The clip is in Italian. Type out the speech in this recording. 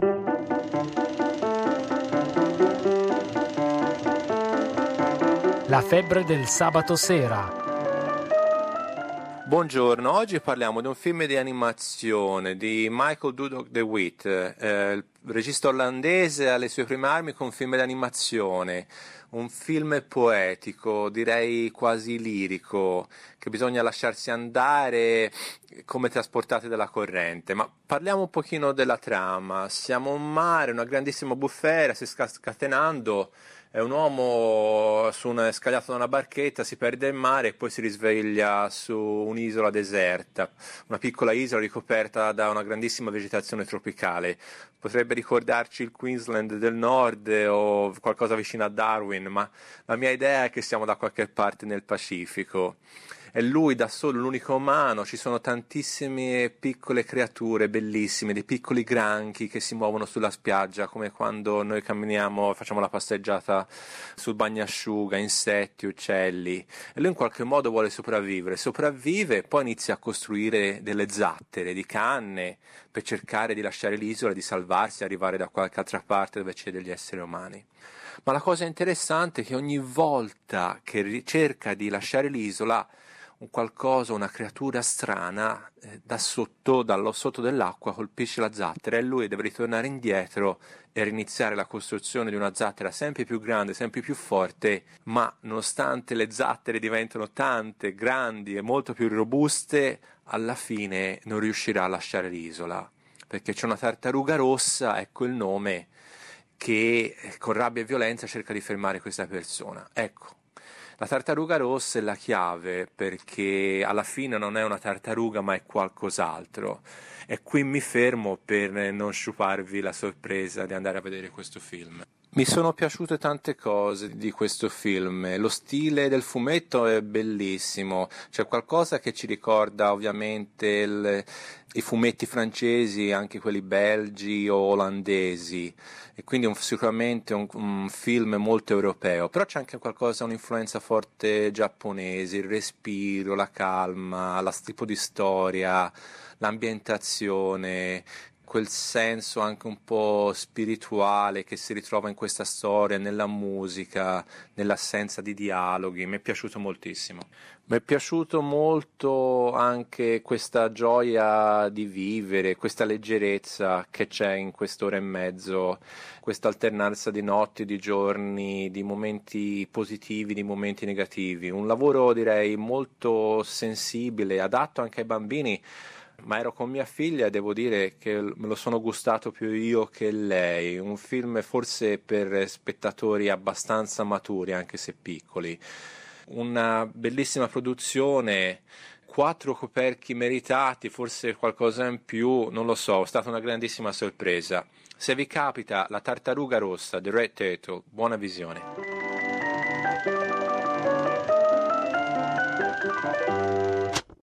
La febbre del sabato sera. Buongiorno, oggi parliamo di un film di animazione di Michael Dudok de Wit, il regista olandese alle sue prime armi con un film di animazione, un film poetico, direi quasi lirico, che bisogna lasciarsi andare come trasportate dalla corrente. Ma parliamo un pochino della trama. Siamo a un mare, una grandissima bufera, si sta scatenando. È un uomo scagliato da una barchetta, si perde in mare e poi si risveglia su un'isola deserta, una piccola isola ricoperta da una grandissima vegetazione tropicale. Potrebbe ricordarci il Queensland del nord o qualcosa vicino a Darwin, ma la mia idea è che siamo da qualche parte nel Pacifico. È lui da solo, l'unico umano, ci sono tantissime piccole creature bellissime, dei piccoli granchi che si muovono sulla spiaggia, come quando noi camminiamo, facciamo la passeggiata sul bagnasciuga, insetti, uccelli, e lui in qualche modo vuole sopravvive e poi inizia a costruire delle zattere di canne per cercare di lasciare l'isola, di salvarsi e arrivare da qualche altra parte dove c'è degli esseri umani. Ma la cosa interessante è che ogni volta che cerca di lasciare l'isola, un qualcosa, una creatura strana dallo sotto dell'acqua colpisce la zattera e lui deve ritornare indietro e riniziare la costruzione di una zattera sempre più grande, sempre più forte, ma nonostante le zattere diventano tante, grandi e molto più robuste, alla fine non riuscirà a lasciare l'isola, perché c'è una tartaruga rossa, ecco il nome, che con rabbia e violenza cerca di fermare questa persona. Ecco, la tartaruga rossa è la chiave, perché alla fine non è una tartaruga ma è qualcos'altro. E qui mi fermo per non sciuparvi la sorpresa di andare a vedere questo film. Mi sono piaciute tante cose di questo film, lo stile del fumetto è bellissimo, c'è qualcosa che ci ricorda ovviamente i fumetti francesi, anche quelli belgi o olandesi, e quindi sicuramente un film molto europeo, però c'è anche qualcosa, un'influenza forte giapponese, il respiro, la calma, lo tipo di storia, l'ambientazione, quel senso anche un po' spirituale che si ritrova in questa storia, nella musica, nell'assenza di dialoghi. Mi è piaciuto moltissimo. Mi è piaciuto molto anche questa gioia di vivere, questa leggerezza che c'è in quest'ora e mezzo, questa alternanza di notti, di giorni, di momenti positivi, di momenti negativi. Un lavoro direi molto sensibile, adatto anche ai bambini, ma ero con mia figlia e devo dire che me lo sono gustato più io che lei. Un film forse per spettatori abbastanza maturi, anche se piccoli. Una bellissima produzione, 4 coperchi meritati, forse qualcosa in più, non lo so, è stata una grandissima sorpresa. Se vi capita La tartaruga rossa, The Red Turtle, buona visione.